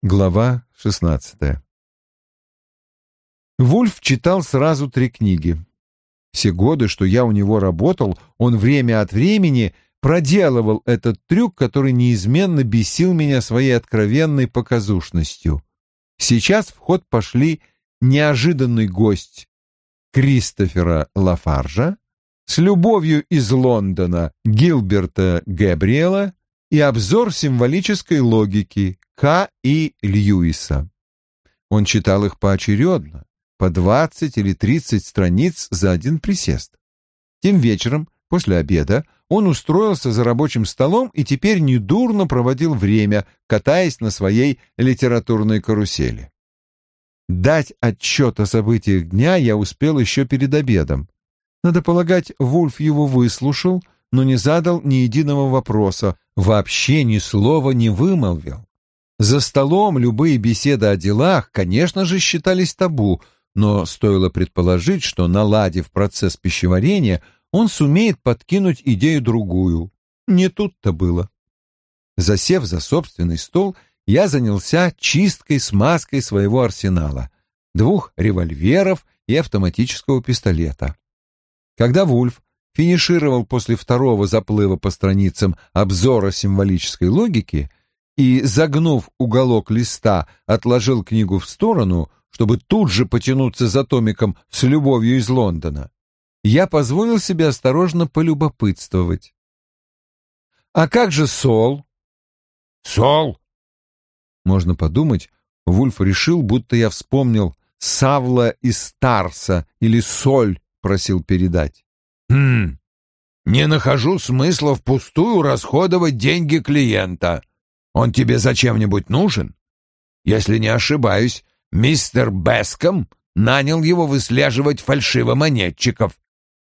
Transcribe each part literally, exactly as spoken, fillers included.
Глава шестнадцатая. Вульф читал сразу три книги. Все годы, что я у него работал, он время от времени проделывал этот трюк, который неизменно бесил меня своей откровенной показушностью. Сейчас в ход пошли неожиданный гость Кристофера Лафаржа, с любовью из Лондона Гилберта Гэбриэла и обзор символической логики К. И. Льюиса. Он читал их поочередно, по двадцать или тридцать страниц за один присест. Тем вечером, после обеда, он устроился за рабочим столом и теперь недурно проводил время, катаясь на своей литературной карусели. Дать отчет о событиях дня я успел еще перед обедом. Надо полагать, Вульф его выслушал, но не задал ни единого вопроса, вообще ни слова не вымолвил. За столом любые беседы о делах, конечно же, считались табу, но стоило предположить, что, наладив процесс пищеварения, он сумеет подкинуть идею другую. Не тут-то было. Засев за собственный стол, я занялся чисткой смазкой своего арсенала, двух револьверов и автоматического пистолета. Когда Вульф финишировал после второго заплыва по страницам обзора символической логики и, загнув уголок листа, отложил книгу в сторону, чтобы тут же потянуться за томиком с любовью из Лондона, я позволил себе осторожно полюбопытствовать. «А как же Сол?» «Сол?» Можно подумать, Вульф решил, будто я вспомнил Савла из Тарса или Соль просил передать. «Хм, не нахожу смысла впустую расходовать деньги клиента. Он тебе зачем-нибудь нужен? Если не ошибаюсь, мистер Беском нанял его выслеживать фальшивомонетчиков».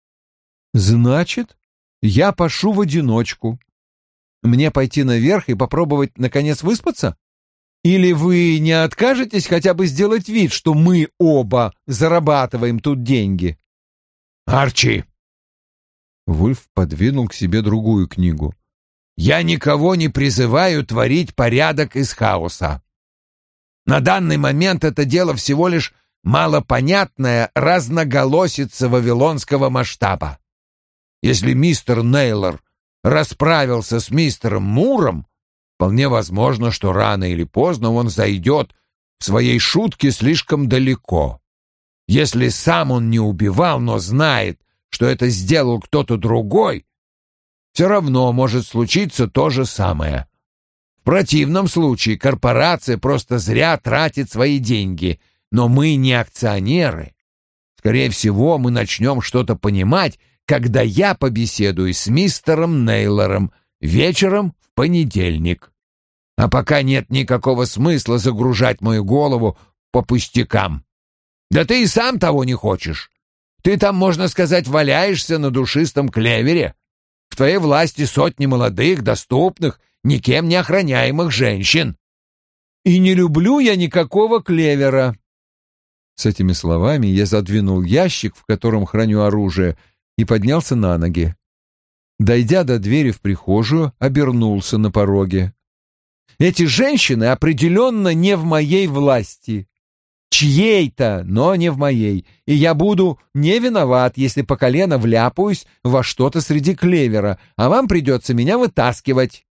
«Значит, я пошу в одиночку. Мне пойти наверх и попробовать, наконец, выспаться? Или вы не откажетесь хотя бы сделать вид, что мы оба зарабатываем тут деньги?» «Арчи!» Вульф подвинул к себе другую книгу. «Я никого не призываю творить порядок из хаоса. На данный момент это дело всего лишь малопонятная разноголосица вавилонского масштаба. Если мистер Нейлор расправился с мистером Муром, вполне возможно, что рано или поздно он зайдет в своей шутке слишком далеко. Если сам он не убивал, но знает, что это сделал кто-то другой, все равно может случиться то же самое. В противном случае корпорация просто зря тратит свои деньги, но мы не акционеры. Скорее всего, мы начнем что-то понимать, когда я побеседую с мистером Нейлором вечером в понедельник. А пока нет никакого смысла загружать мою голову по пустякам. Да ты и сам того не хочешь. Ты там, можно сказать, валяешься на душистом клевере. В твоей власти сотни молодых, доступных, никем не охраняемых женщин. И не люблю я никакого клевера». С этими словами я задвинул ящик, в котором храню оружие, и поднялся на ноги. Дойдя до двери в прихожую, обернулся на пороге. «Эти женщины определенно не в моей власти. Чьей-то, но не в моей, и я буду не виноват, если по колено вляпаюсь во что-то среди клевера, а вам придется меня вытаскивать.